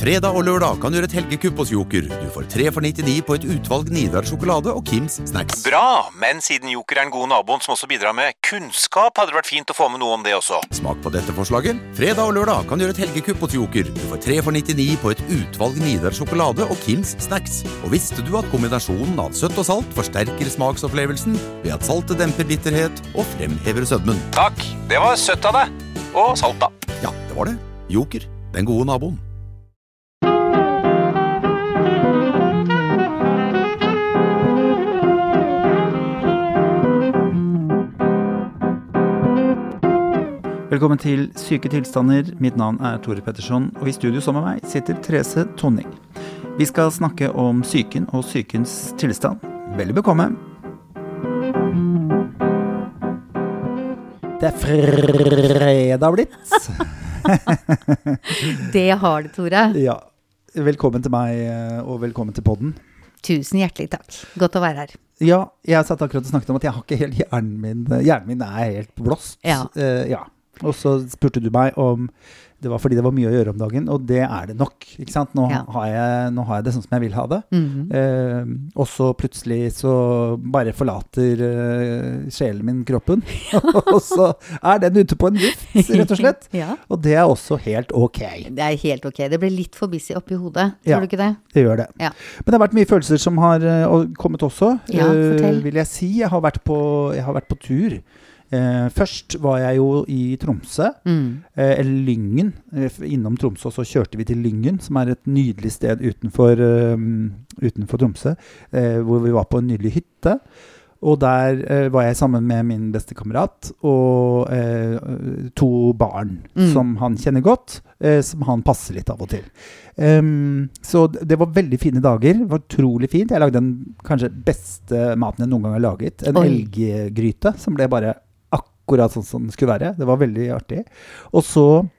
Fredag og lørdag kan du gjøre et helgekupp hos Joker. Du får 3 for 99 på et utvalg Nidar sjokolade og Kims snacks. Bra, men siden Joker den gode naboen som også bidrar med kunnskap, hadde det vært fint å få med noe om det også. Smak på dette forslaget. Fredag og lørdag kan du gjøre et helgekupp hos Joker. Du får 3 for 99 på et utvalg Nidar sjokolade og Kims snacks. Og visste du at kombinasjonen av søtt og salt forsterker smaksopplevelsen ved at saltet demper bitterhet og fremhever sødmen? Takk, det var søtt av deg. Og salt da. Ja, det var det. Joker, den gode naboen. Velkommen til Syke tilstander. Mitt navn Tore Pettersson, og i studio sammen med meg sitter Therese Tonning. Vi skal snakke om psyken og psykens tilstand. Veldig bekomme. Det fredag blitt. Det har det, Tore. Ja, velkommen til meg, og velkommen til podden. Tusen hjertelig takk. Godt å være her. Ja, jeg satt akkurat og snakket om at jeg har ikke helt hjernen min helt blåst. Ja. Ja. Og så spurte du meg om det var fordi det var mye å gjøre om dagen, og det det nok, ikke sant? Nå har jeg det sånn som jeg vil ha det. Og så plutselig så bare forlater sjelen min kroppen, og så den ute på en vift, rett og slett. Ja. Og det også helt ok. Det helt ok. Det ble litt for busy oppi hodet, tror du ikke det? Det gjør det. Ja. Men det har vært mye følelser som har kommet også. Ja, fortell. Vil jeg si. Jeg har vært på tur. Først var jeg jo i Tromsø, eller Lyngen, innom Tromsø, og så kjørte vi til Lyngen, som et nydelig sted utenfor Tromsø, hvor vi var på en nydelig hytte. Og der var jeg sammen med min beste kamerat og 2 barn som han kjenner godt, som han passer litt av og til. Så det var veldig fine dager, det var utrolig fint. Jeg lagde den kanskje beste maten jeg noen gang har laget, en elggryte som ble bare akkurat sånn som det skulle være. Det var veldig artig. Og så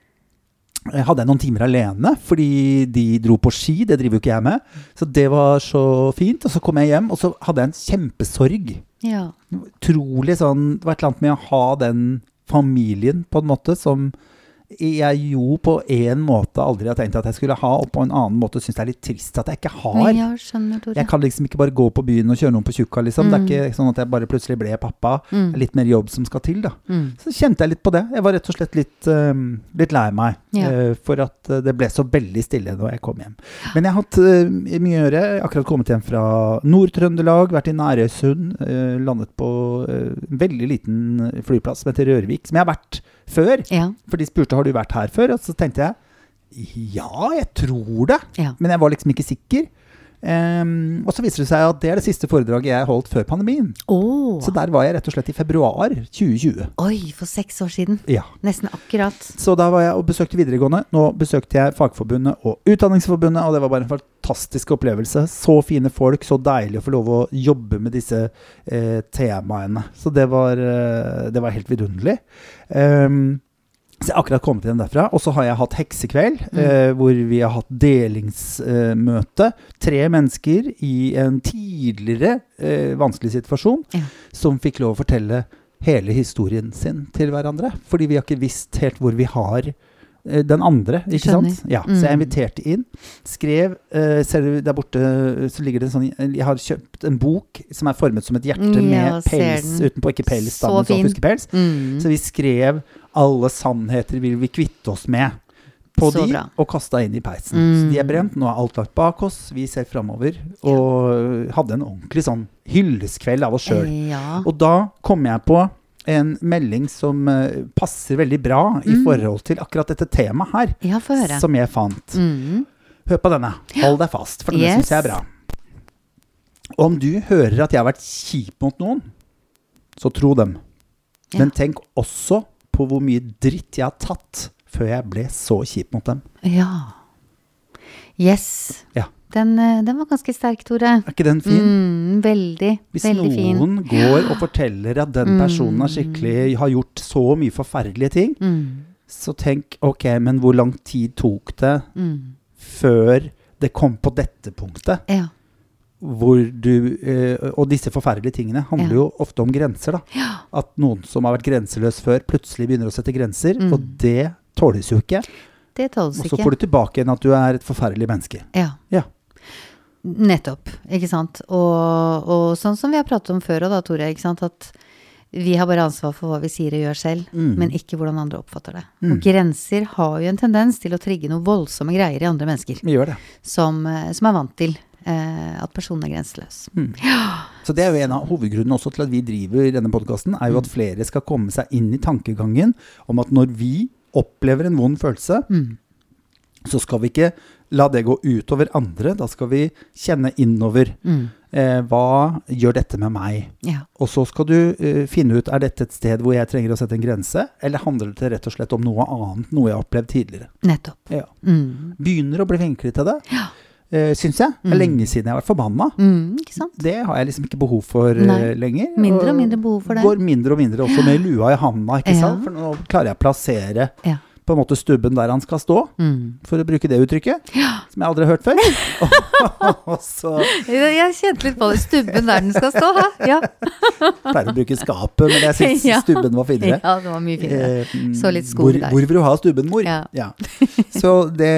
hadde jeg noen timer alene, fordi de dro på ski, det driver jo ikke jeg med. Så det var så fint. Og så kom jeg hjem, og så hadde jeg en kjempesorg. Ja. Utrolig sånn, det var et eller annet med å ha den familien på en måte som jeg jo på en måte aldri har tenkt at jeg skulle ha, og på en annen måte synes det litt trist at jeg ikke har. Ja, skjønner, Tore. Jeg kan liksom ikke bare gå på byen og kjøre noen på tjukka, liksom. Det ikke sånn at jeg bare plutselig ble pappa. Det litt mer jobb som skal til, da. Så kjente jeg litt på det. Jeg var rett og slett litt lei meg for at det ble så veldig stille når jeg kom hjem. Men jeg har hatt mye å gjøre. Jeg har akkurat kommet hjem fra Nord-Trøndelag, vært i Nærøysund, landet på en veldig liten flyplass som heter Rørvik, som jeg har vært før, for de spurte, har du vært her før? Og så tenkte jeg, ja, jeg tror det, men jeg var liksom ikke sikker. Og så viser det seg at det det siste foredraget jeg holdt før pandemien. Så der var jeg rett og slett i februar 2020. Oi, for 6 år siden. Ja. Nesten akkurat. Så da var jeg og besøkte videregående. Nå besøkte jeg Fagforbundet og Utdanningsforbundet, og det var bare en fantastisk opplevelse. Så fine folk, så deilig å få lov å jobbe med disse temaene. Så det var helt vidunderlig. Så jeg har akkurat kommet igjen derfra, og så har jeg hatt heksekveld, hvor vi har hatt delingsmøte. 3 mennesker i en tidligere vanskelig situasjon, som fikk lov å fortelle hele historien sin til hverandre, fordi vi har ikke visst helt hvor vi har den andre, ikke sant? Ja, så jeg inviterte inn, skrev, ser du der borte, så ligger det sånn, jeg har kjøpt en bok som formet som et hjerte med pels utenpå, ikke pels, da, men sånn fiskepels. Så vi skrev alle sannheter vil vi kvitte oss med på de, og kastet inn i peisen. Så de brent, nå alt lagt bak oss, vi ser fremover, og hadde en ordentlig sånn hylleskveld av oss selv. Og da kom jeg på en melding som passer veldig bra i forhold til akkurat dette temaet her, som jeg fant. Hør på denne, hold deg fast, for denne synes jeg bra. Om du hører at jeg har vært kjip mot noen, så tro dem. Men tenk også på hvor mye dritt jeg har tatt før jeg ble så kjip mot dem. Ja. Yes. Ja. Den var ganske sterk, Tore. Ikke den fin? Veldig, Hvis veldig fin. Hvis noen går og forteller at den personen har gjort så mye forferdelige ting, så tenk, ok, men hvor lang tid tok det før det kom på dette punktet? Ja. Hvor og disse forferdelige tingene handler jo ofte om grenser, da. At noen som har vært grenseløs før, plutselig begynner å sette grenser, og det tåles jo ikke. det tåles Og ikke. så får du tilbake igjen at du et forferdelig menneske. Ja. Nettopp, ikke sant? Og sånn som vi har pratet om før, da, Tore, ikke sant? At vi har bare ansvar for hva vi sier og gjør selv, men ikke hvordan andre oppfatter det. Og grenser har jo en tendens til å trigge noen voldsomme greier i andre mennesker. Vi gjør det. Som vant til at personen grenseløs. Så det jo en av hovedgrunnene også til at vi driver denne podcasten, jo at flere skal komme seg inn i tankegangen om at når vi opplever en vond følelse, så skal vi ikke la det gå utover andre, da skal vi kjenne innover. Hva gjør dette med meg? Ja. Og så skal du finne ut, dette et sted hvor jeg trenger å sette en grense, eller handler det rett og slett om noe annet, noe jeg har opplevd tidligere? Nettopp. Ja. Begynner å bli flinkere til det, synes jeg. Det lenge siden jeg har vært forbanna. Ikke sant? Det har jeg liksom ikke behov for lenger. Mindre og mindre behov for det. Går mindre og mindre også med lua i handa, ikke sant? For nå klarer jeg å plassere på en måte stubben der han skal stå, for å bruke det uttrykket, som jeg aldri har hørt før. Jeg kjente litt på det, stubben der den skal stå, ja. Pleier å bruke skapet, men jeg synes stubben var finere. Ja, det var mye finere. Så litt skog der. Hvor vil du ha stubben, mor? Ja. Så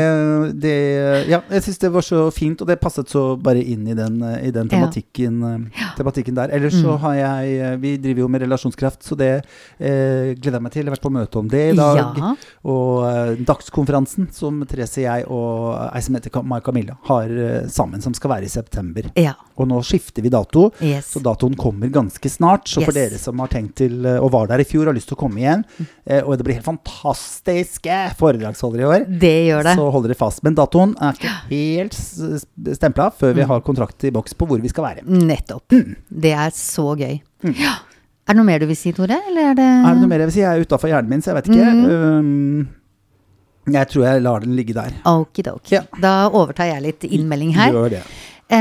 jeg synes det var så fint, og det passet så bare inn i den tematikken der. Ellers så har vi driver jo med relasjonskraft, så det gleder jeg meg til. Jeg har vært på møte om det i dag, og dagskonferansen som Therese, jeg og ei som heter Mai Camilla har sammen, som skal være i september. Og nå skifter vi dato, så datoen kommer ganske snart, så for dere som har tenkt til, og var der i fjor, har lyst til å komme igjen, og det blir helt fantastiske foredragsholdere i år. Det gjør det. Så holder dere fast. Men datoen ikke helt stemplet før vi har kontrakt i boks på hvor vi skal være. Nettopp. Det så gøy. Ja. Det noe mer du vil si, Tore? Eller det noe mer jeg vil si? Jeg utenfor hjernen min, så jeg vet ikke. Jeg tror jeg lar den ligge der. Okidok. Da overtar jeg litt innmelding her. Gjør det.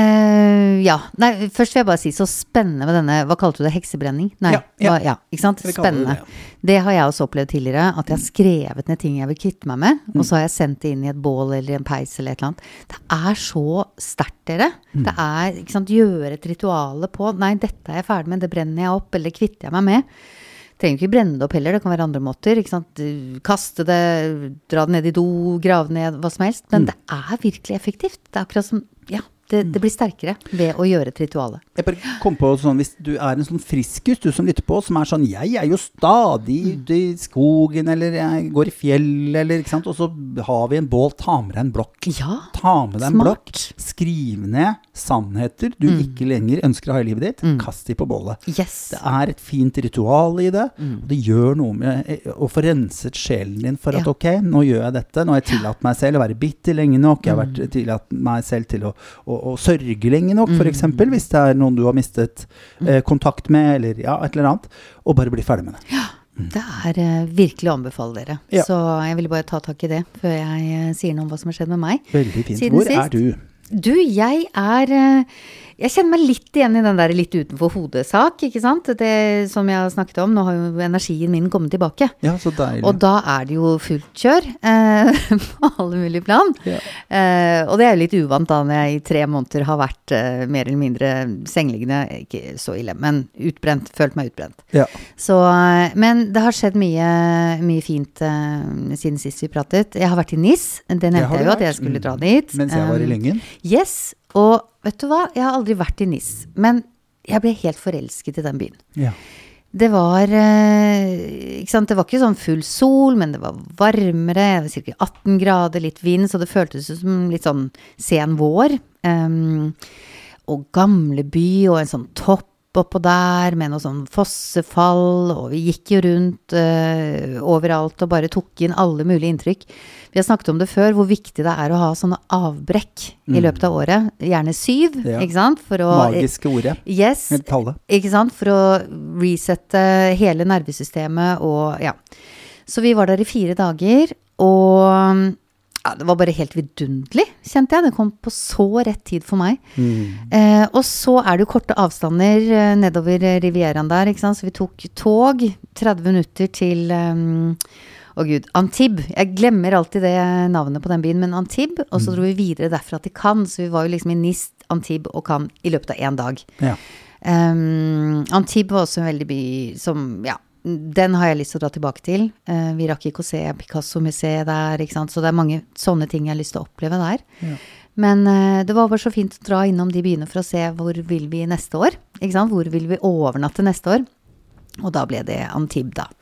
Først vil jeg bare si så spennende med denne, hva kalte du det, heksebrenning? Ikke sant? Spennende. Det har jeg også opplevd tidligere, at jeg har skrevet ned ting jeg vil kvitte meg med, og så har jeg sendt det inn i et bål eller en peis eller et eller annet. Det så sterkt, dere. Det ikke sant, gjøre et rituale på, nei, dette jeg ferdig med, det brenner jeg opp, eller kvitter jeg meg med. Trenger ikke brenne det opp heller, det kan være andre måter, ikke sant? Kaste det, dra det ned i do, grave ned, hva som helst, men det virkelig effektivt. Det akkurat som, det blir sterkere ved å gjøre et rituale. Jeg bare kom på sånn, hvis du en sånn friskus, du som lytter på, som sånn, jeg jo stadig ute i skogen, eller jeg går i fjell, eller ikke sant, og så har vi en bål, ta med deg en blokk. Ta med deg en blokk, skriv ned sannheter du ikke lenger ønsker å ha i livet ditt, kast de på bålet. Det et fint ritual i det, og det gjør noe med å få renset sjelen din for at ok, nå gjør jeg dette, nå har jeg tillatt meg selv å være bitter lenge nok, jeg har vært tillatt meg selv til å sørge lenge nok, for eksempel, hvis det noen du har mistet kontakt med, eller et eller annet, og bare bli ferdig med det. Det virkelig å anbefale dere. Så jeg ville bare ta tak i det, før jeg sier noe om hva som har skjedd med meg. Veldig fint. Hvor du? Du, jeg kjenner meg litt igjen i den der litt utenfor hodet-sak, ikke sant? Det som jeg har snakket om, nå har jo energien min kommet tilbake. Ja, så deilig. Og da det jo fullt kjør, på alle mulige plan. Og det jo litt uvant da, når jeg i 3 måneder har vært mer eller mindre sengeliggende, ikke så ille, men følt meg utbrent. Så, men det har skjedd mye fint siden sist vi pratet. Jeg har vært i Nice, det nevnte jeg jo at jeg skulle dra dit. Mens jeg var i Lyngen. Yes, og vet du hva? Jeg har aldri vært i Nice, men jeg ble helt forelsket i den byen. Det var, ikke sant, det var ikke sånn full sol, men det var varmere, cirka 18 grader, litt vind, så det føltes som litt sånn sen vår. Og gamle by, og en sånn topp oppå der, med noe sånn fossefall, og vi gikk jo rundt overalt, og bare tok inn alle mulige inntrykk. Vi har snakket om det før, hvor viktig det å ha sånne avbrekk i løpet av året, gjerne 7, ikke sant? Magiske ordet. Yes, ikke sant? For å resette hele nervesystemet, og Så vi var der i 4 dager, og det var bare helt vidunderlig, kjente jeg. Det kom på så rett tid for meg. Og så det jo korte avstander nedover Rivieraen der, ikke sant? Så vi tok tog 30 minutter til Antibes. Jeg glemmer alltid det navnet på den byen, men Antibes, og så dro vi videre derfra til Cannes, så vi var jo liksom i Nice, Antibes og Cannes i løpet av 1 dag. Antibes var også en veldig by som, den har jeg lyst til å dra tilbake til. Vi rakk ikke å se Picasso-museet der, ikke sant? Så det mange sånne ting jeg har lyst til å oppleve der. Ja. Men det var bare så fint å dra innom de byene for å se hvor vil vi neste år, ikke sant? Hvor vil vi overnatte neste år? Og da ble det Antibes da.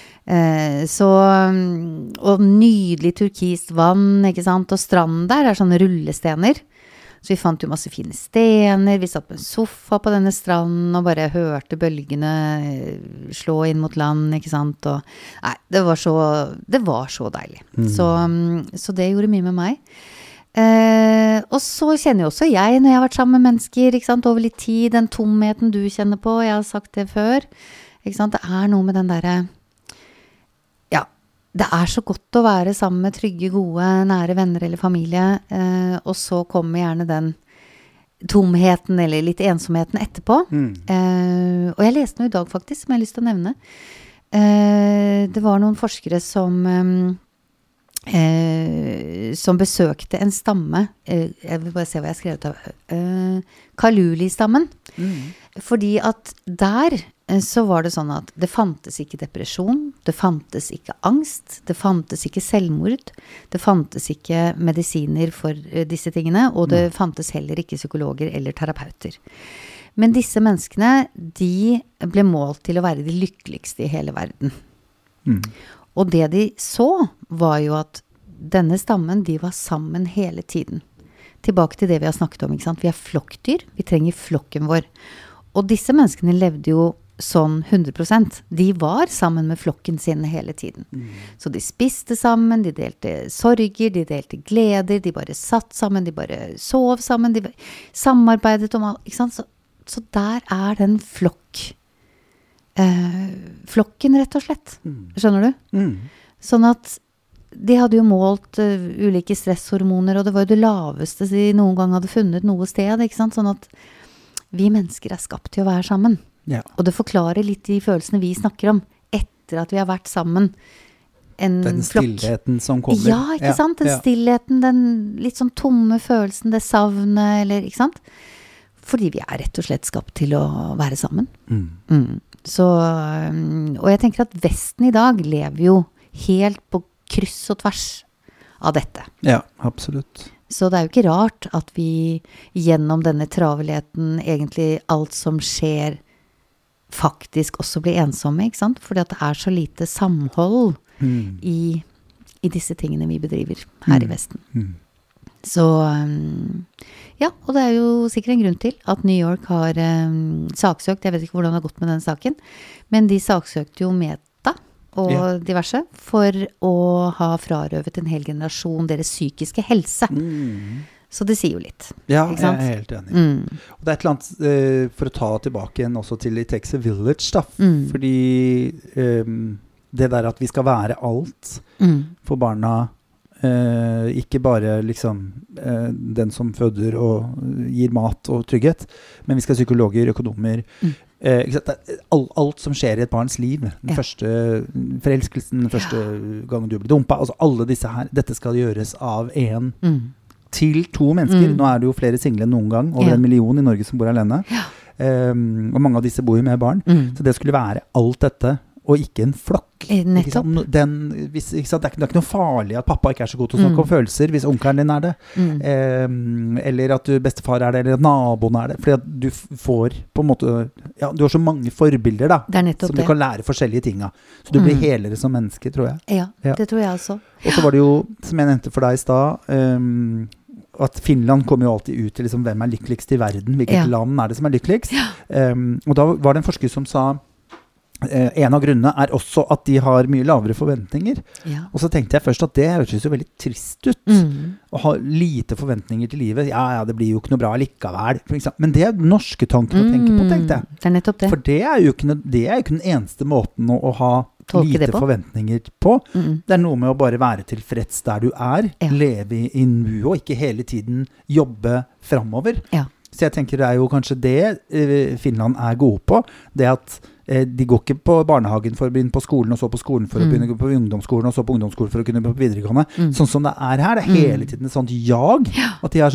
Og nydelig turkist vann, ikke sant? Og stranden der sånne rullestener. Så vi fant jo masse fine stener, vi satt på en sofa på denne stranden og bare hørte bølgene slå inn mot land, ikke sant? Og, nei, det var så deilig. Så det gjorde mye med meg. Og så kjenner jo også jeg, når jeg har vært sammen med mennesker, ikke sant? Over litt tid, den tomheten du kjenner på, jeg har sagt det før, ikke sant? Det noe med den der... Det så godt å være sammen med trygge, gode, nære venner eller familie, og så kommer gjerne den tomheten eller litt ensomheten etterpå. Og jeg leste noe i dag faktisk, som jeg har lyst til å nevne. Det var noen forskere som besøkte en stamme, jeg vil bare se hva jeg skrev ut av, Kaluli-stammen. Fordi at der så var det sånn at det fantes ikke depresjon, det fantes ikke angst, det fantes ikke selvmord, det fantes ikke medisiner for disse tingene, og det fantes heller ikke psykologer eller terapeuter. Men disse menneskene, de ble målt til å være de lykkeligste i hele verden. Og det de så var jo at denne stammen, de var sammen hele tiden. Tilbake til det vi har snakket om, ikke sant? Vi flokkdyr, vi trenger flokken vår. Og disse menneskene levde jo sånn 100%. De var sammen med flokken sin hele tiden. Så de spiste sammen, de delte sorger, de delte gleder, de bare satt sammen, de bare sov sammen, de samarbeidet om alt, ikke sant? Så der den flokken rett og slett. Skjønner du? Sånn at de hadde jo målt ulike stresshormoner, og det var jo det laveste de noen gang hadde funnet noe sted, ikke sant? Sånn at vi mennesker skapt til å være sammen. Ja. Og det forklarer litt de følelsene vi snakker om etter at vi har vært sammen den stillheten som kommer. Ja, ikke sant? Den stillheten, den litt sånn tomme følelsen, det savnet, eller, ikke sant? Fordi vi rett og slett skapt til å være sammen. Så, og jeg tenker at Vesten i dag lever jo helt på kryss og tvers av dette. Ja, absolutt. Så det jo ikke rart at vi gjennom denne travelheten egentlig alt som skjer faktisk også blir ensomme, ikke sant? Fordi at det så lite samhold i disse tingene vi bedriver her i Vesten. Så ja, og det jo sikkert en grunn til at New York har saksøkt, jeg vet ikke hvordan det har gått med den saken, men de saksøkte jo Meta og diverse for å ha frarøvet en hel generasjon deres psykiske helse. Så det sier jo litt. Ja, jeg helt enig. Og det et eller annet, for å ta tilbake igjen også til It Takes a Village, da, fordi det der at vi skal være alt for barna, ikke bare liksom den som føder og gir mat og trygghet, men vi skal ha psykologer, økonomer, alt som skjer i et barns liv, den første forelskelsen, den første gangen du blir dumpet, altså alle disse her, dette skal gjøres av en til 2 mennesker. Nå det jo flere single enn noen gang, over 1 million i Norge som bor alene, og mange av disse bor jo med barn, så det skulle være alt dette og ikke en flokk. Nettopp. Det ikke noe farlig at pappa ikke så god til å snakke om følelser hvis onkelen din det. Eller at bestefar det, eller at naboen det. Fordi at du får på en måte, du har så mange forbilder da, som du kan lære forskjellige ting av. Så du blir helere som menneske, tror jeg. Ja, det tror jeg også. Og så var det jo, som jeg nevnte for deg i sted, at Finland kommer jo alltid ut til liksom, hvem lykkeligst i verden, hvilket land det som lykkeligst. Og da var det en forsker som sa en av grunnene også at de har mye lavere forventninger. Og så tenkte jeg først at det høres jo veldig trist ut å ha lite forventninger til livet. Det blir jo ikke noe bra likevel. Men det norske tanken å tenke på, tenkte jeg. Det nettopp det. For det jo ikke den eneste måten å ha lite forventninger på. Det noe med å bare være tilfreds der du leve i nuet og ikke hele tiden jobbe fremover. Så jeg tenker det jo kanskje det Finland gode på, det at de går ikke på barnehagen for å begynne på skolen, og så på skolen for å begynne på ungdomsskolen, og så på ungdomsskolen for å kunne på videregående. Sånn som det her, det hele tiden et sånt jag, at de sånn,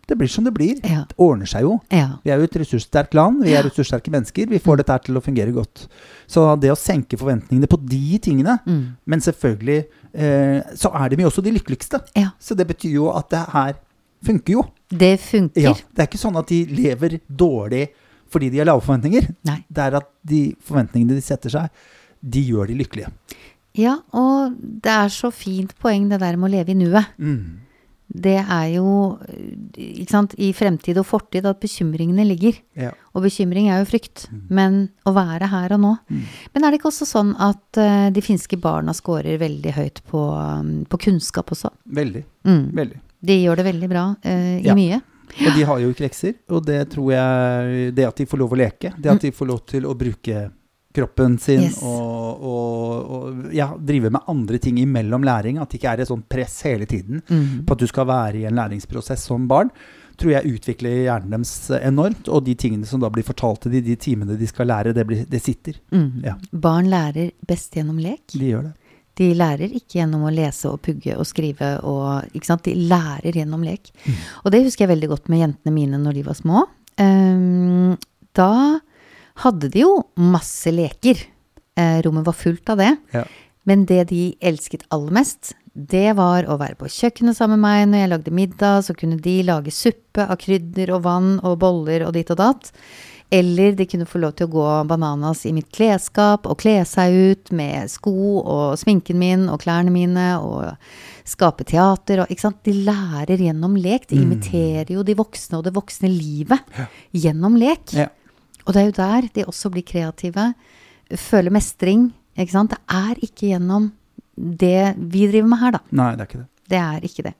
det blir som det blir. Ja. Det ordner seg jo. Ja. Vi er jo et ressurssterkt land, vi er ressurssterke mennesker, vi får dette her til å fungere godt. Så det å senke forventningene på de tingene, men selvfølgelig så er de jo også de lykkeligste. Ja. Så det betyr jo at det her funker jo. Det funker. Ja, det er ikke sånn at de lever dårlig fordi de har lave forventninger. Nei. Det er at de forventningene de setter seg, de gjør de lykkelige. Ja, og det er så fint poeng det der med å leve i nuet. Det er jo, ikke sant, i fremtid og fortid at bekymringene ligger. Ja. Og bekymring er jo frykt, men å være her og nå. Men er det ikke også sånn at de finske barna scorer veldig høyt på kunnskap også? Veldig. Veldig. De gjør det veldig bra i mye. Og de har jo ikke lekser, og det tror jeg, det at de får lov å leke, det at de får lov til å bruke kroppen sin og drive med andre ting imellom læring, at det ikke er et sånt press hele tiden på at du skal være i en læringsprosess som barn, tror jeg utvikler hjernen deres enormt, og de tingene som da blir fortalt til de timene de skal lære, det sitter. Ja. Barn lærer best gjennom lek. De gjør det. De lærer ikke gjennom å lese og pugge og skrive, ikke sant? De lærer gjennom lek. Og det husker jeg veldig godt med jentene mine når de var små. Da hadde de jo masse leker. Rommet var fullt av det. Ja. Men det de elsket aller mest, det var å være på kjøkkenet sammen med meg. Når jeg lagde middag, så kunne de lage suppe av krydder og vann og boller og ditt og datt. Eller de kunne få lov til å gå bananas i mitt klesskap og kle seg ut med sko og sminken min og klærne mine og skape teater. Og, ikke sant? De lærer gjennom lek. De imiterer jo de voksne og det voksne livet gjennom lek. Ja. Og det er jo der de også blir kreative, føler mestring, ikke sant? Det er ikke gjennom det vi driver med her da. Nei, det er ikke det. Det er ikke det.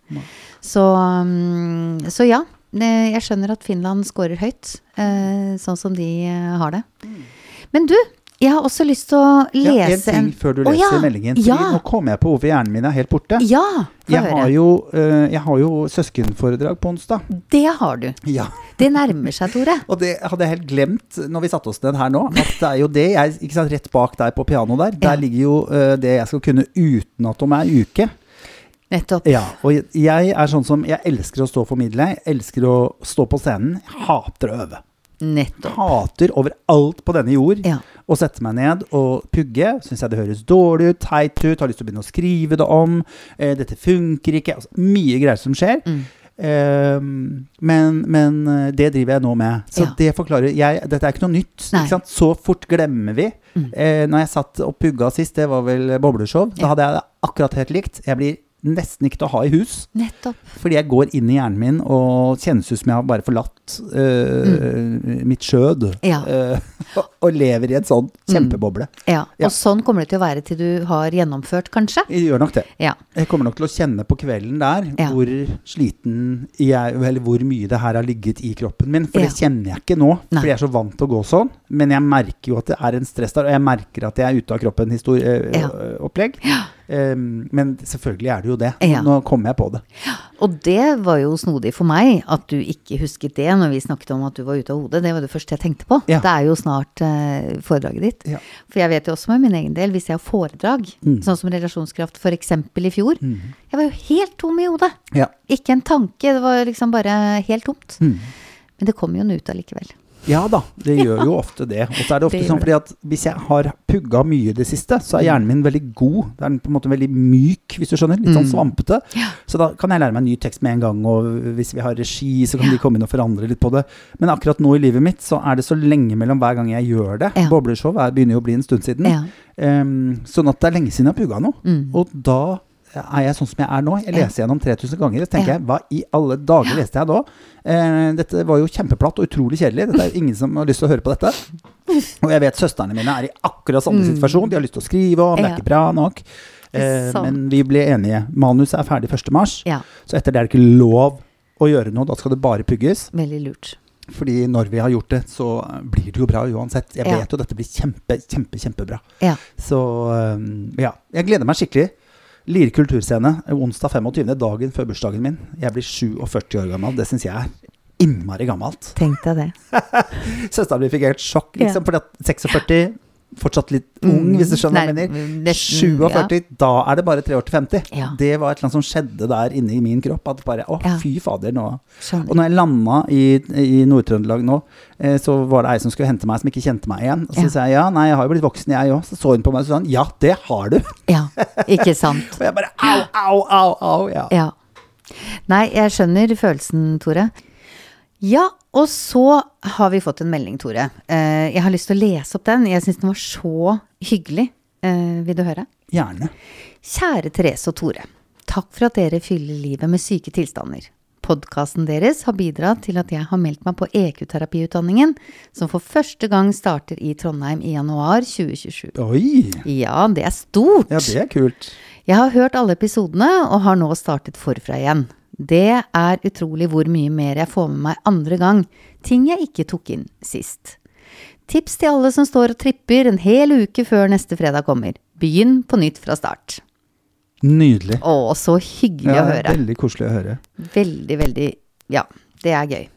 Så ja, jeg skjønner at Finland scorer høyt, sånn som de har det. Men du, jeg har også lyst til å lese en ting før du leser meldingen, fordi nå kommer jeg på hvorfor hjernen min er helt borte. Ja, jeg har jo søskenforedrag på onsdag. Det har du. Ja. Det nærmer seg, Tore. Og det hadde jeg helt glemt når vi satte oss ned her nå, at det er jo det, ikke sant, rett bak deg på piano der ligger jo det jeg skal kunne uten at om en uke. Nettopp. Ja, og jeg er sånn som, jeg elsker å stå og formidle, jeg elsker å stå på scenen, jeg hater å øve. Nettopp. Hater overalt på denne jord å sette meg ned og pugge. Synes jeg det høres dårlig ut, teit ut, har lyst til å begynne å skrive det om, dette funker ikke, altså, mye greier som skjer. Men det driver jeg nå med. Så det forklarer dette er ikke noe nytt, ikke sant? Så fort glemmer vi. Når jeg satt og pugga sist, det var vel bobleshow, da hadde jeg det akkurat helt likt. Jeg blir nesten ikke til å ha i hus. Nettopp. Fordi jeg går inn i hjernen min og kjennes ut som jeg har bare forlatt mitt skjød og lever i et sånn kjempeboble. Ja, og sånn kommer det til å være til du har gjennomført, kanskje? Jeg gjør nok det. Ja. Jeg kommer nok til å kjenne på kvelden der hvor sliten jeg, eller hvor mye det her har ligget i kroppen min, for det kjenner jeg ikke nå, fordi jeg er så vant til å gå sånn, men jeg merker jo at det er en stress der, og jeg merker at jeg er ute av kroppen opplegg. Men selvfølgelig er det jo det. Nå kommer jeg på det. Og det var jo snodig for meg at du ikke husket det når vi snakket om at du var ute av hodet. Det var det første jeg tenkte på. Det er jo snart foredraget ditt. For jeg vet jo også med min egen del, hvis jeg har foredrag, sånn som relasjonskraft for eksempel i fjor, jeg var jo helt tom i hodet. Ikke en tanke, det var liksom bare helt tomt. Men det kom jo ut allikevel. Ja da, det gjør jo ofte det. Og så er det ofte sånn fordi at hvis jeg har pugga mye det siste, så er hjernen min veldig god. Det er på en måte veldig myk, hvis du skjønner, litt sånn svampete. Så da kan jeg lære meg en ny tekst med en gang, og hvis vi har regi, så kan de komme inn og forandre litt på det. Men akkurat nå i livet mitt, så er det så lenge mellom hver gang jeg gjør det. Bobleshow begynner jo å bli en stund siden. Sånn at det er lenge siden jeg har pugga noe. Og da er jeg sånn som jeg er nå. Jeg leser gjennom 3000 ganger, så tenker jeg, hva i alle dager leste jeg da? Dette var jo kjempeplatt og utrolig kjedelig. Dette er jo ingen som har lyst til å høre på dette. Og jeg vet søsterne mine er i akkurat samme situasjon. De har lyst til å skrive om, det er ikke bra nok. Men vi ble enige. Manus er ferdig 1. mars, så etter det er det ikke lov å gjøre noe. Da skal det bare pugges. Veldig lurt. Fordi når vi har gjort det, så blir det jo bra uansett. Jeg vet jo dette blir kjempebra. Så jeg gleder meg skikkelig. Lier kulturscene, onsdag 25. dagen før bursdagen min. Jeg blir 47 år gammel. Det synes jeg er innmari gammelt. Tenk deg det. Søsteren min fikk helt sjokk, liksom, fordi at 46, fortsatt litt ung, hvis du skjønner hva jeg mener. 47, da det bare 3 år til 50. Ja. Det var et eller annet som skjedde der inne i min kropp, at bare, fy fader nå. Skjønner. Og når jeg landet i Nord-Trøndelag nå, så var det ei som skulle hente meg, som ikke kjente meg igjen. Og så sa jeg, nei, jeg har jo blitt voksen jeg også. Så hun på meg og sa, ja, det har du. Ja, ikke sant. Og jeg bare, au, ja. Nei, jeg skjønner følelsen, Tore. Ja, og så har vi fått en melding, Tore. Jeg har lyst til å lese opp den. Jeg synes den var så hyggelig. Vil du høre? Gjerne. Kjære Therese og Tore, takk for at dere fyller livet med syke tilstander. Podcasten deres har bidratt til at jeg har meldt meg på EQ-terapiutdanningen, som for første gang starter i Trondheim i januar 2027. Oi! Ja, det stort. Ja, det kult. Jeg har hørt alle episodene og har nå startet forfra igjen. Det utrolig hvor mye mer jeg får med meg andre gang, ting jeg ikke tok inn sist. Tips til alle som står og tripper en hel uke før neste fredag kommer. Begynn på nytt fra start. Nydelig. Så hyggelig å høre. Veldig koselig å høre. Veldig, veldig, ja, det gøy.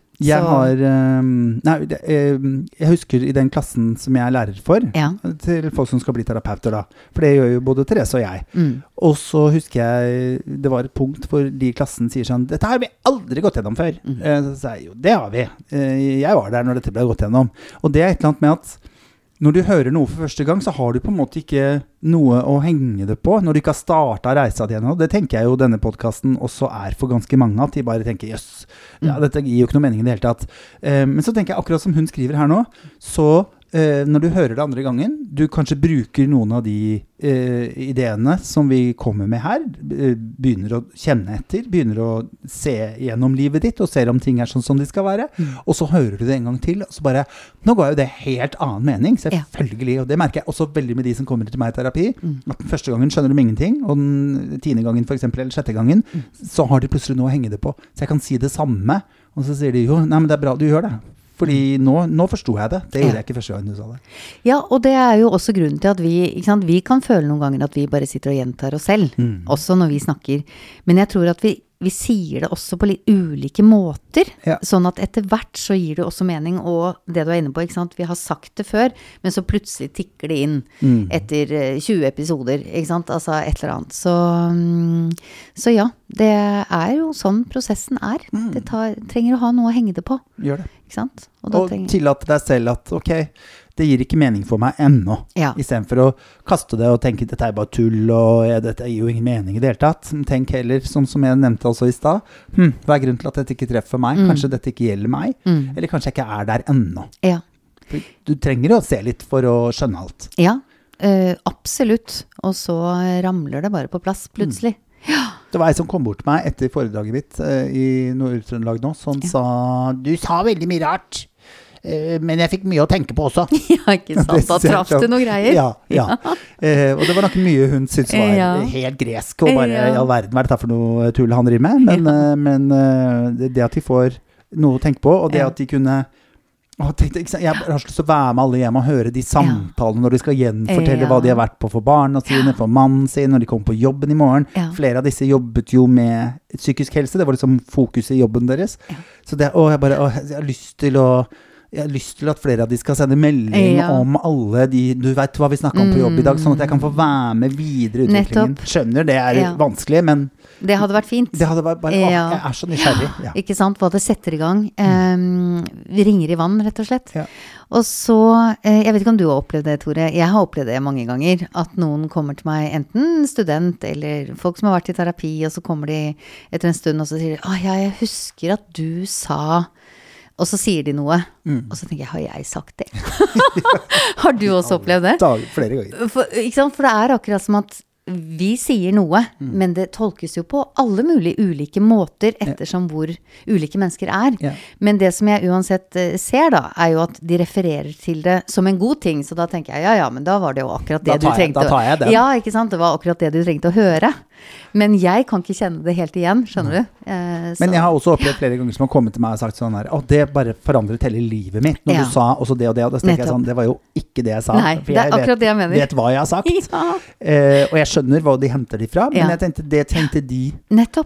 Jeg husker i den klassen som jeg er lærer for, til folk som skal bli terapeuter da, for det gjør jo både Therese og jeg. Og så husker jeg, det var et punkt hvor de i klassen sier sånn, dette har vi aldri gått gjennom før. Så sa jeg, jo, det har vi. Jeg var der når dette ble gått gjennom. Og det et eller annet med at når du hører noe for første gang, så har du på en måte ikke noe å henge det på, når du ikke har startet reisa di ennå. Det tenker jeg jo denne podcasten også for ganske mange, at de bare tenker, jøss, dette gir jo ikke noe mening i det hele tatt. Men så tenker jeg, akkurat som hun skriver her nå, så når du hører det andre gangen, du kanskje bruker noen av de ideene som vi kommer med her, begynner å kjenne etter, begynner å se gjennom livet ditt, og ser om ting sånn som de skal være, og så hører du det en gang til, og så bare, nå går jo det helt annen mening, selvfølgelig, og det merker jeg også veldig med de som kommer til meg i terapi, at den første gangen skjønner de ingenting, og den 10. gangen for eksempel, eller 6. gangen, så har de plutselig noe å henge det på, så jeg kan si det samme, og så sier de jo, nei, men det bra, du gjør det. Fordi nå forstod jeg det. Det gjorde jeg ikke første gang du sa det. Ja, og det jo også grunnen til at vi kan føle noen ganger at vi bare sitter og gjentar oss selv, også når vi snakker. Men jeg tror at vi sier det også på litt ulike måter, sånn at etter hvert så gir det også mening, og det du inne på, ikke sant? Vi har sagt det før, men så plutselig tikker det inn etter 20 episoder, ikke sant? Altså et eller annet. Så ja, det jo sånn prosessen Det trenger å ha noe å henge det på. Gjør det. Ikke sant? Og tillate deg selv at, ok, det gir ikke mening for meg ennå. I stedet for å kaste det og tenke, dette bare tull, og dette gir jo ingen mening i det hele tatt. Tenk heller, som jeg nevnte også i sted, hva grunnen til at dette ikke treffer meg? Kanskje dette ikke gjelder meg? Eller kanskje jeg ikke der ennå? Ja. Du trenger å se litt for å skjønne alt. Ja, absolutt. Og så ramler det bare på plass plutselig. Det var en som kom bort til meg etter foredraget mitt i Nord-Trøndelag nå, som sa, du sa veldig mye rart, men jeg fikk mye å tenke på også. Ja, ikke sant, da traff du noen greier. Ja. Og det var nok mye hun syntes var helt gresk, og bare i all verden, hva det for noe tull han driver med, men det at de får noe å tenke på, og det at de kunne jeg har lyst til å være med alle hjem og høre de samtalene når de skal gjenfortelle hva de har vært på for barna sine, for mannen sin, når de kommer på jobben i morgen. Flere av disse jobbet jo med psykisk helse, det var liksom fokuset i jobben deres. Så jeg har lyst til at flere av de skal sende melding om alle de, du vet hva vi snakket om på jobb i dag, sånn at jeg kan få være med videre i utviklingen. Skjønner, det vanskelig, men det hadde vært fint. Det hadde vært bare, jeg så nysgjerrig. Ja. Ikke sant, hva det setter i gang. Vi ringer i vann, rett og slett. Ja. Og så, jeg vet ikke om du har opplevd det, Tore. Jeg har opplevd det mange ganger, at noen kommer til meg, enten student, eller folk som har vært i terapi, og så kommer de etter en stund, og så sier de, jeg husker at du sa... Og så sier de noe, og så tenker jeg, har jeg sagt det? Har du også opplevd det? Flere ganger. Ikke sant? For det akkurat som at vi sier noe, men det tolkes jo på alle mulige ulike måter ettersom hvor ulike mennesker Men det som jeg uansett ser da, jo at de refererer til det som en god ting, så da tenker jeg, men da var det jo akkurat det du trengte. Da tar jeg den. Ja, ikke sant? Det var akkurat det du trengte å høre. Men jeg kan ikke kjenne det helt igjen, skjønner du? Men jeg har også opplevd flere ganger som har kommet til meg og sagt sånn her, det bare forandret hele livet mitt, når du sa også det og det, og da tenker jeg sånn, det var jo ikke det jeg sa. Nei, for det akkurat det jeg mener. Vet hva jeg har sagt. Og jeg skjønner hva de henter de fra, men jeg tenkte, det tenkte de. Nettopp.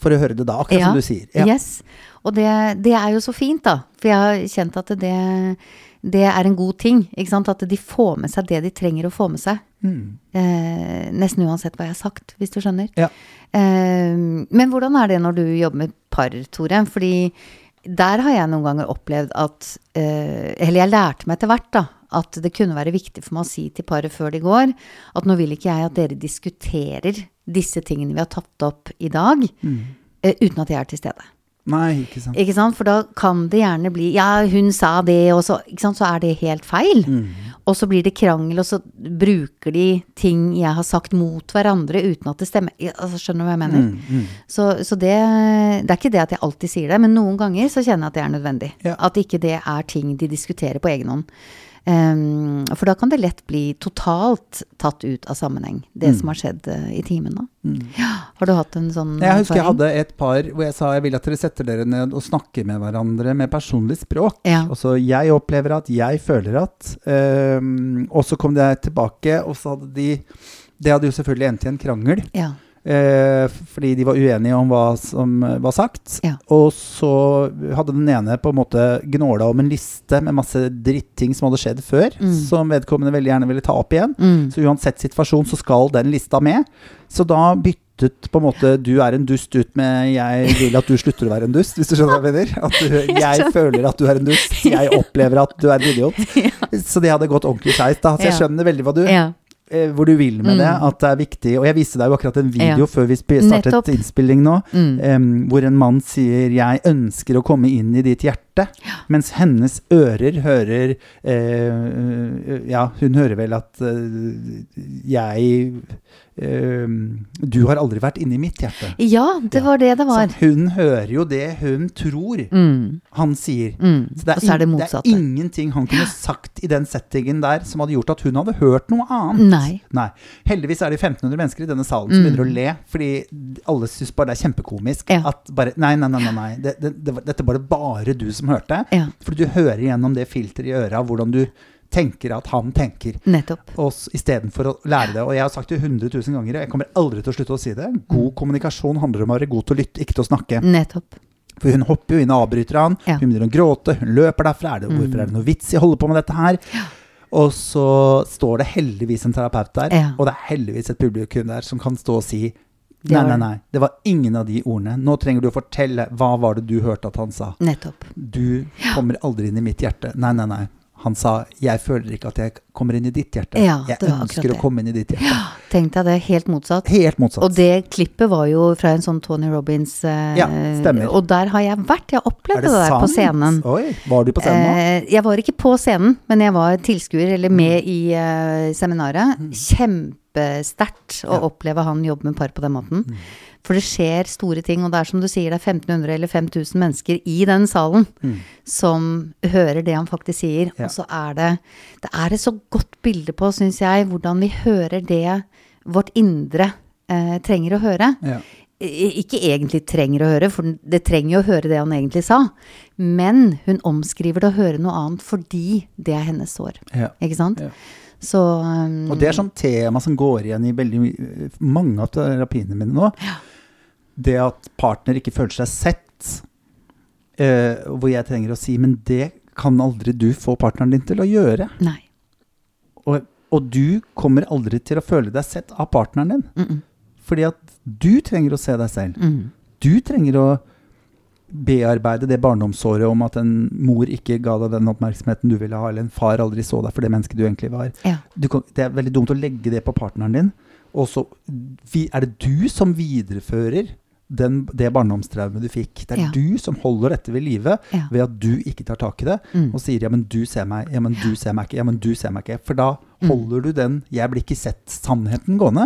for å høre det da, akkurat som du sier. Ja. Yes. Og det jo så fint da, for jeg har kjent at det en god ting, ikke sant? At de får med seg det de trenger å få med seg. Nesten uansett hva jeg har sagt, hvis du skjønner. Ja. Men hvordan det når du jobber med par, Tore? Fordi der har jeg noen ganger opplevd at, eller jeg lærte meg etter hvert da, at det kunne være viktig for meg å si til paret før de går, at nå vil ikke jeg at dere diskuterer disse tingene vi har tatt opp i dag, uten at jeg til stede. Nei, ikke sant. Ikke sant? For da kan det gjerne bli, ja, hun sa det, og så, ikke sant? Så det helt feil. Og så blir det krangel, og så bruker de ting jeg har sagt mot hverandre, uten at det stemmer. Altså, skjønner du hva jeg mener? Så det ikke det at jeg alltid sier det, men noen ganger så kjenner jeg at det nødvendig. Ja. At ikke det ting de diskuterer på egen hånd. For da kan det lett bli totalt tatt ut av sammenheng, det som har skjedd i timen da. Har du hatt en sånn Jeg husker jeg hadde et par hvor jeg sa jeg vil at dere setter dere ned og snakker med hverandre med personlig språk. Og så jeg opplever at jeg føler at og så kom det tilbake, og så hadde det hadde jo selvfølgelig endt i en krangel. Fordi de var uenige om hva som var sagt, og så hadde den ene på en måte gnålet om en liste med masse dritting som hadde skjedd før, som vedkommende veldig gjerne ville ta opp igjen. Så uansett situasjon så skal den lista med. Så da byttet på en måte du en dust ut med jeg vil at du slutter å være en dust, hvis du skjønner hva jeg mener. At jeg føler at du en dust, jeg opplever at du en idiot. Så det hadde gått ordentlig skeivt da. Så jeg skjønner veldig hva du hvor du vil med det, at det viktig. Og jeg viste deg jo akkurat en video før vi startet innspilling nå, hvor en mann sier, jeg ønsker å komme inn i ditt hjerte, mens hennes ører hører, hun hører vel at du har aldri vært inne i mitt hjerte. Ja, det var det var. Så hun hører jo det hun tror han sier. Så det og så det motsatte. Det ingenting han kunne sagt i den settingen der som hadde gjort at hun hadde hørt noe annet. Nei. Heldigvis det 1500 mennesker i denne salen som begynner å le, fordi alle synes bare det kjempekomisk. At bare, nei. Dette var det bare du som hørte. Fordi du hører gjennom det filteret i øret av hvordan du tenker at han tenker. Nettopp. Og i stedet for å lære det, og jeg har sagt det 100 000 ganger, og jeg kommer aldri til å slutte å si det, god kommunikasjon handler om å være god til å lytte, ikke til å snakke. Nettopp. For hun hopper jo inn og avbryter han, hun begynner å gråte, hun løper derfra, hvorfor det noe vits i å holde på med dette her? Og så står det heldigvis en terapeut der, og det heldigvis et publikum der som kan stå og si, nei, det var ingen av de ordene. Nå trenger du å fortelle, hva var det du hørte at han sa? Nettopp. Du kommer aldri inn i mitt hjerte. Nei. Han sa, jeg føler ikke at jeg kommer inn i ditt hjerte. Jeg ønsker å komme inn i ditt hjerte. Tenkte jeg det helt motsatt. Helt motsatt. Og det klippet var jo fra en sånn Tony Robbins stemmer. Og der har jeg vært, jeg opplevde det der på scenen. Oi, var du på scenen nå? Jeg var ikke på scenen, men jeg var tilskuer eller med i seminaret. Kjempesterkt å oppleve han jobbe med par på den måten. For det skjer store ting, og det som du sier, det 1500 eller 5000 mennesker i den salen som hører det han faktisk sier. Og så det et så godt bilde på, synes jeg, hvordan vi hører det vårt indre trenger å høre. Ikke egentlig trenger å høre, for det trenger jo å høre det han egentlig sa. Men hun omskriver det å høre noe annet fordi det hennes sår. Ikke sant? Så, og det sånn tema som går igjen i veldig mange av terapiene mine nå. Det at partner ikke føler seg sett, hvor jeg trenger å si, men det kan aldri du få partneren din til å gjøre. Nei. Og du kommer aldri til å føle deg sett av partneren din. Fordi at du trenger å se deg selv. Du trenger å bearbeide det barndomsåret om at en mor ikke ga deg den oppmerksomheten du ville ha, eller en far aldri så deg for det mennesket du egentlig var. Det veldig dumt å legge det på partneren din, og så det du som viderefører det barndomstraumet du fikk. Det du som holder dette ved livet ved at du ikke tar tak i det og sier, ja, men du ser meg, ja, men du ser meg ikke, ja, men du ser meg ikke. For da holder du den, jeg blir ikke sett sannheten gående.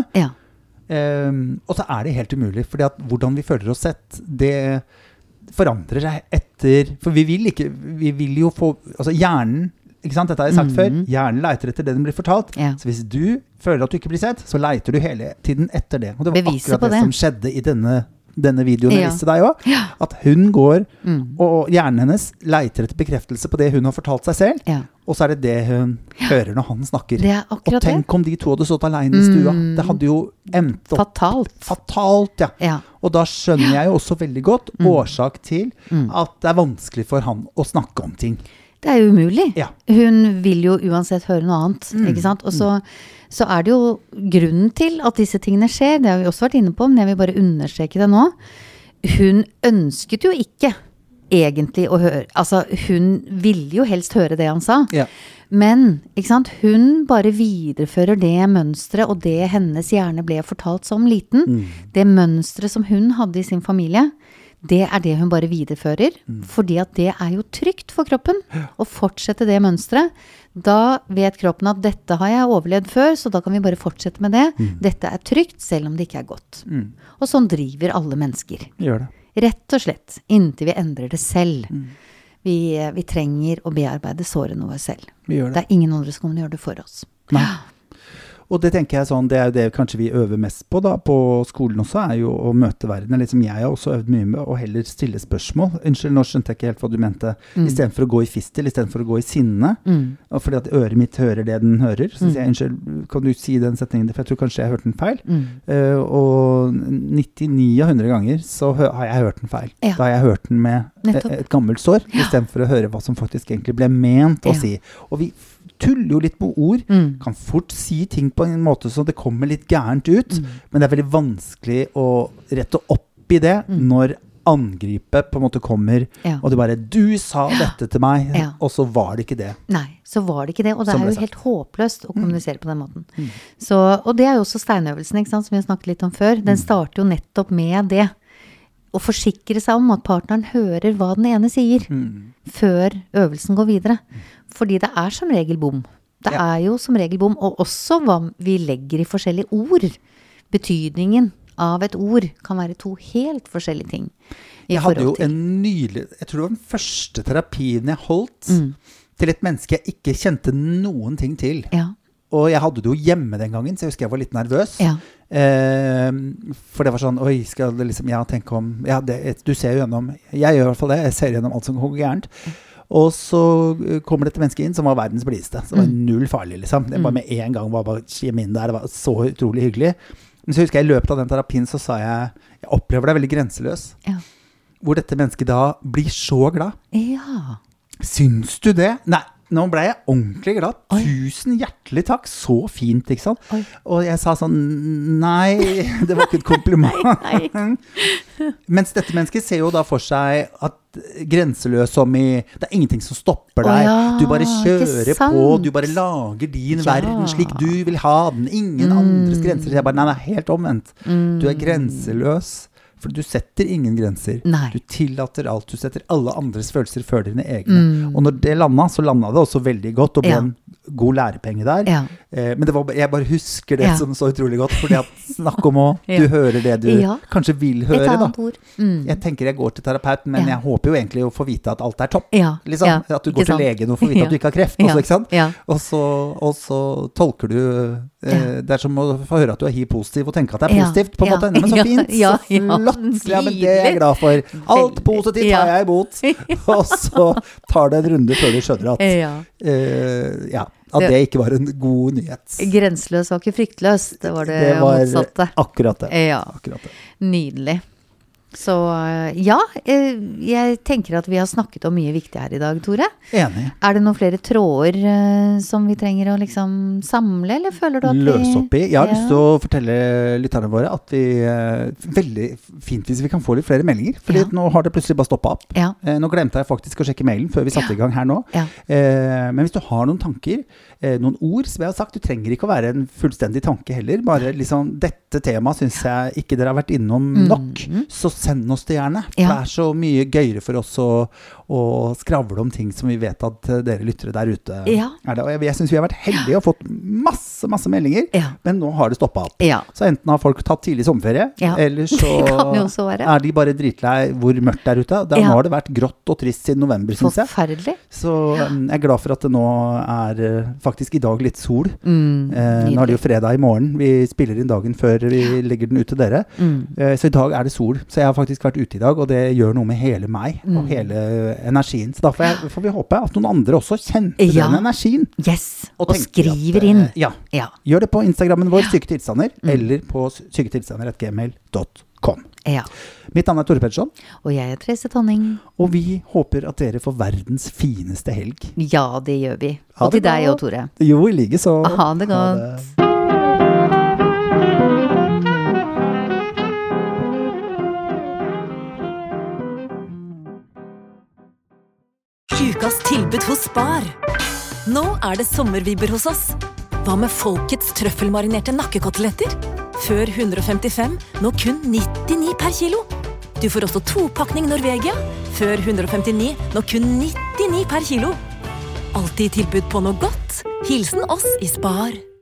Og så det helt umulig, fordi at hvordan vi føler oss sett, det forandrer seg etter, for vi vil jo få, altså hjernen, ikke sant, dette har jeg sagt før, hjernen leiter etter det den blir fortalt, så hvis du føler at du ikke blir sett, så leiter du hele tiden etter det, og det var akkurat det som skjedde i denne denne videoen jeg viste deg også, at hun går, og hjernen hennes leiter etter bekreftelse på det hun har fortalt seg selv, og så det hun hører når han snakker. Det akkurat og tenk om de to hadde stått alene i stua. Det hadde jo endt opp. Fatalt, ja. Og da skjønner jeg jo også veldig godt årsak til at det vanskelig for han å snakke om ting. Det jo umulig. Hun vil jo uansett høre noe annet, ikke sant? Og så det jo grunnen til at disse tingene skjer, det har vi også vært inne på, men jeg vil bare understreke det nå. Hun ønsket jo ikke egentlig å høre, altså hun ville jo helst høre det han sa, men ikke sant, hun bare viderefører det mønstret og det hennes hjerne ble fortalt som liten, det mønstret som hun hadde i sin familie, det det hun bare viderefører, fordi at det jo trygt for kroppen å fortsette det mønstret. Da vet kroppen at dette har jeg overlevd før, så da kan vi bare fortsette med det. Dette trygt, selv om det ikke godt. Og sånn driver alle mennesker. Gjør det. Rett og slett, inntil vi endrer det selv. Vi trenger å bearbeide sårene våre selv. Vi gjør det. Det ingen andre som kommer til å gjøre det for oss. Nei. Og det tenker jeg sånn, det jo det kanskje vi øver mest på da, på skolen også, jo å møte verden. Liksom jeg har også øvd mye med å heller stille spørsmål. Unnskyld, nå skjønte jeg ikke helt hva du mente. I stedet for å gå i fistel, i stedet for å gå i sinne. Og fordi at øret mitt hører det den hører, så sier jeg, unnskyld, kan du si den setningen? For jeg tror kanskje jeg har hørt den feil. Og 99 av 100 ganger så har jeg hørt den feil. Da har jeg hørt den med et gammelt sår, i stedet for å høre hva som faktisk egentlig ble ment å si. Og vi tuller jo litt på ord, kan fort si ting på en måte så det kommer litt gærent ut, men det veldig vanskelig å rette opp i det når angripet på en måte kommer, og det bare, du sa dette til meg, og så var det ikke det. Nei, så var det ikke det, og det jo helt håpløst å kommunisere på den måten. Så, og det jo også steinøvelsen, ikke sant, som vi har snakket litt om før. Den starter jo nettopp med det. Å forsikre seg om at partneren hører hva den ene sier, før øvelsen går videre. Fordi det som regel bom. Det jo som regel bom, og også hva vi legger i forskjellige ord. Betydningen av et ord kan være to helt forskjellige ting. Jeg hadde jo en nydelig, jeg tror det var den første terapien jeg holdt til et menneske jeg ikke kjente noen ting til. Og jeg hadde det jo hjemme den gangen, så jeg husker jeg var litt nervøs. For det var sånn, oi, skal det liksom, tenk om, du ser jo gjennom, jeg gjør i hvert fall det, jeg ser gjennom alt som går gærent. Og så kommer dette mennesket inn som var verdens blideste. Så det var null farlig, liksom. Det bare med en gang var bare kjemien der, det var så utrolig hyggelig. Men så husker jeg i løpet av den terapien så sa jeg opplever deg veldig grenseløs. Hvor dette mennesket da blir så glad. Syns du det? Nei. Nå ble jeg ordentlig glad. Tusen hjertelig takk. Så fint, ikke sant? Og jeg sa sånn, nei, det var ikke et kompliment. Mens dette mennesket ser jo da for seg at grenseløs som i, det ingenting som stopper deg. Du bare kjører på, du bare lager din verden slik du vil ha den. Ingen andres grenser. Jeg bare, nei, helt omvendt. Du grenseløs. For du setter ingen grenser. Du tillater alt. Du setter alle andres følelser før dine egne. Og når det landet, så landet det også veldig godt, og ble en god lærepenge der. Men det var, jeg bare husker det som så utrolig godt, fordi at snakk om du hører det du kanskje vil høre. Et annet ord. Jeg tenker jeg går til terapeuten, men jeg håper jo egentlig å få vite at alt topp. Liksom. At du går til legen og får vite at du ikke har kreft, også, ikke sant? Og så tolker du det som å få høre at du HIV-positiv og tenke at det positivt, på en måte. Men så fint, så flott. Ja, men det jeg glad for. Alt positivt har jeg imot. Og så tar det en runde før du skjønner at at det ikke var en god nyhet. Grenseløs var ikke fryktløs. Det var det motsatte. Akkurat det. Akkurat det. Nydelig. Så jeg tenker at vi har snakket om mye viktig her i dag, Tore. Enig. Det noen flere tråder som vi trenger å liksom samle, eller føler du at løs opp i? Jeg har lyst til å fortelle lytterne våre at vi veldig fint hvis vi kan få litt flere meldinger, fordi nå har det plutselig bare stoppet opp. Nå glemte jeg faktisk å sjekke mailen før vi satte i gang her nå. Men hvis du har noen tanker, noen ord som jeg har sagt, du trenger ikke å være en fullstendig tanke heller, bare liksom dette temaet synes jeg ikke dere har vært innom nok, så send oss det gjerne. Det så mye gøyere for oss å skravle om ting som vi vet at dere lyttere der ute det. Og jeg synes vi har vært heldige og fått masse meldinger, men nå har det stoppet opp. Så enten har folk tatt tidlig sommerferie, eller så de bare dritlei hvor mørkt der ute. Da har det vært grått og trist siden november, synes jeg. Forferdelig. Så jeg er glad for at det nå faktisk i dag litt sol. Nå det jo fredag i morgen. Vi spiller inn dagen før vi legger den ut til dere. Så i dag det sol. Så jeg har faktisk vært ute i dag, og det gjør noe med hele meg, og hele energien. Så da får vi håpe at noen andre også kjente den energien. Yes, og skriver inn. Ja. Gjør det på Instagrammen vår, Syke tilstander, eller på syketilstander@gmail.com. Ja. Mitt navn Tore Pettersson. Og jeg Therese Tonning. Og vi håper at dere får verdens fineste helg. Ja, det gjør vi. Og til deg og Tore. Jo, i like så. Ha det godt. Ukas tilbud hos Spar. Nå det sommervibber hos oss. Hva med folkets trøffelmarinerte nakkekoteletter? Før 155, nå kun 99 per kilo. Du får også 2-pakning Norvegia. Før 159, nå kun 99 per kilo. Alltid tilbud på noe godt. Hilsen oss i Spar.